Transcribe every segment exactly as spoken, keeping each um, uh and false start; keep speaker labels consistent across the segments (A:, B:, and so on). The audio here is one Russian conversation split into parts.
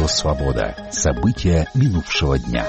A: Радио Свобода. События минувшего дня.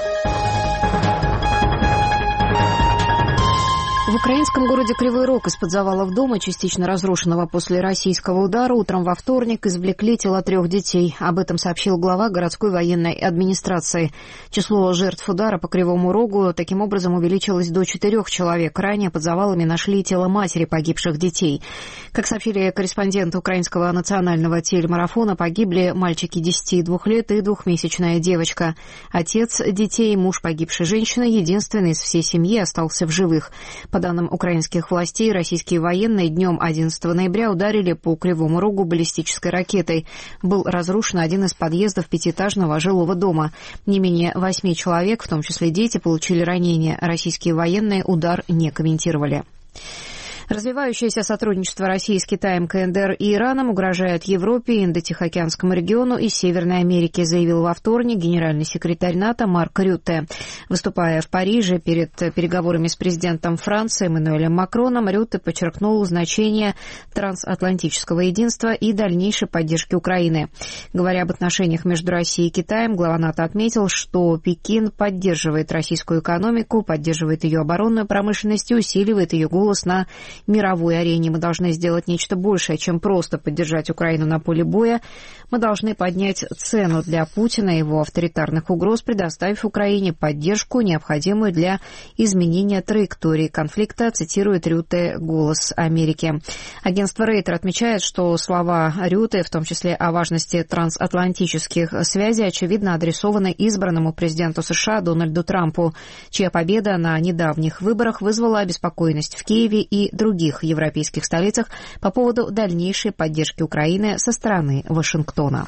B: В украинском городе Кривой Рог из-под завалов дома, частично разрушенного после российского удара, утром во вторник извлекли тела трех детей. Об этом сообщил глава городской военной администрации. Число жертв удара по Кривому Рогу таким образом увеличилось до четырех человек. Ранее под завалами нашли тело матери погибших детей. Как сообщили корреспонденты украинского национального телемарафона, погибли мальчики десяти и двух лет и двухмесячная девочка. Отец детей, муж погибшей женщины, единственный из всей семьи, остался в живых. По данным украинских властей, российские военные днем одиннадцатого ноября ударили по Кривому Рогу баллистической ракетой. Был разрушен один из подъездов пятиэтажного жилого дома. Не менее восьми человек, в том числе дети, получили ранения. Российские военные удар не комментировали. Развивающееся сотрудничество России с Китаем, КНДР и Ираном угрожает Европе, Индо-Тихоокеанскому региону и Северной Америке, заявил во вторник генеральный секретарь НАТО Марк Рютте. Выступая в Париже перед переговорами с президентом Франции Эммануэлем Макроном, Рютте подчеркнул значение трансатлантического единства и дальнейшей поддержки Украины. Говоря об отношениях между Россией и Китаем, глава НАТО отметил, что Пекин поддерживает российскую экономику, поддерживает ее оборонную промышленность и усиливает ее голос на мировой арене. Мы должны сделать нечто большее, чем просто поддержать Украину на поле боя. Мы должны поднять цену для Путина и его авторитарных угроз, предоставив Украине поддержку, необходимую для изменения траектории конфликта, цитирует Рютте «Голос Америки». Агентство Рейтер отмечает, что слова Рютте, в том числе о важности трансатлантических связей, очевидно адресованы избранному президенту США Дональду Трампу, чья победа на недавних выборах вызвала обеспокоенность в Киеве и других других европейских столицах по поводу дальнейшей поддержки Украины со стороны Вашингтона.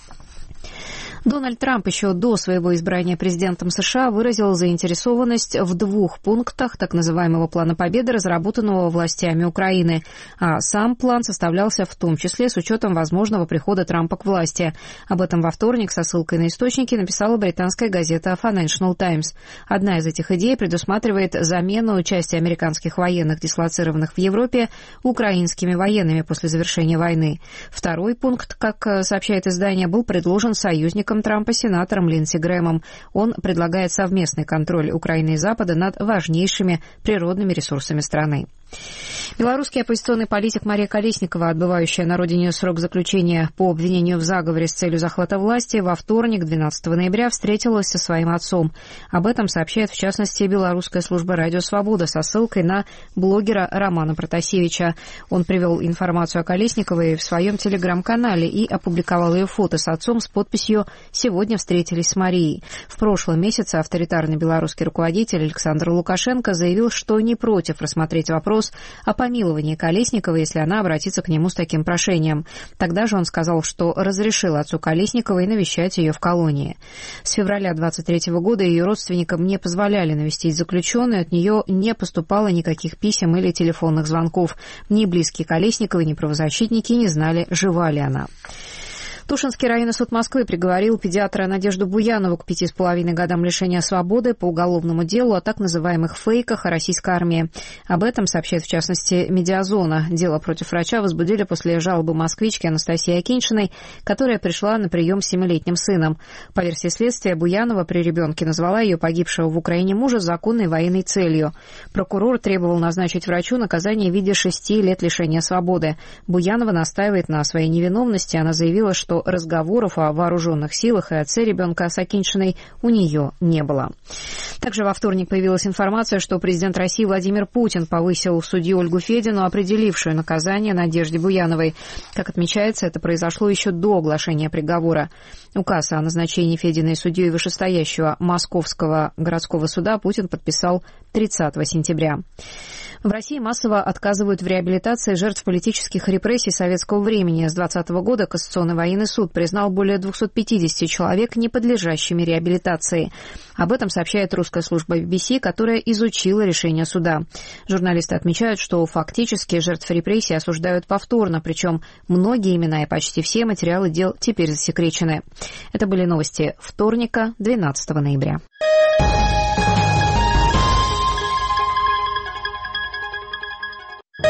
B: Дональд Трамп еще до своего избрания президентом США выразил заинтересованность в двух пунктах так называемого плана победы, разработанного властями Украины. А сам план составлялся в том числе с учетом возможного прихода Трампа к власти. Об этом во вторник со ссылкой на источники написала британская газета Financial Times. Одна из этих идей предусматривает замену части американских военных, дислоцированных в Европе, украинскими военными после завершения войны. Второй пункт, как сообщает издание, был предложен союзником Трампа сенатором Линдси Грэмом. Он предлагает совместный контроль Украины и Запада над важнейшими природными ресурсами страны. Белорусский оппозиционный политик Мария Колесникова, отбывающая на родине срок заключения по обвинению в заговоре с целью захвата власти, во вторник, двенадцатого ноября, встретилась со своим отцом. Об этом сообщает, в частности, белорусская служба «Радио Свобода» со ссылкой на блогера Романа Протасевича. Он привел информацию о Колесниковой в своем телеграм-канале и опубликовал ее фото с отцом с подписью «Сегодня встретились с Марией». В прошлом месяце авторитарный белорусский руководитель Александр Лукашенко заявил, что не против рассмотреть вопрос о помиловании Колесниковой, если она обратится к нему с таким прошением. Тогда же он сказал, что разрешил отцу Колесниковой навещать ее в колонии. С февраля двадцать третьего года ее родственникам не позволяли навестить заключенную, от нее не поступало никаких писем или телефонных звонков. Ни близкие Колесниковой, ни правозащитники не знали, жива ли она. Тушинский районный суд Москвы приговорил педиатра Надежду Буянову к пяти с половиной годам лишения свободы по уголовному делу о так называемых фейках о российской армии. Об этом сообщает, в частности, «Медиазона». Дело против врача возбудили после жалобы москвички Анастасии Акиньшиной, которая пришла на прием с семилетним сыном. По версии следствия, Буянова при ребенке назвала ее погибшего в Украине мужа законной военной целью. Прокурор требовал назначить врачу наказание в виде шести лет лишения свободы. Буянова настаивает на своей невиновности. Она заявила, что разговоров о вооруженных силах и отце ребенка с Акиньшиной у нее не было. Также во вторник появилась информация, что президент России Владимир Путин повысил судью Ольгу Федину, определившую наказание Надежде Буяновой. Как отмечается, это произошло еще до оглашения приговора. Указ о назначении Фединой судьей вышестоящего Московского городского суда Путин подписал тридцатого сентября. В России массово отказывают в реабилитации жертв политических репрессий советского времени. С двадцатого года Кассационный военный суд признал более двухсот пятидесяти человек неподлежащими реабилитации. Об этом сообщает русская служба би би си, которая изучила решение суда. Журналисты отмечают, что фактически жертв репрессий осуждают повторно, причем многие имена и почти все материалы дел теперь засекречены. Это были новости вторника, двенадцатого ноября.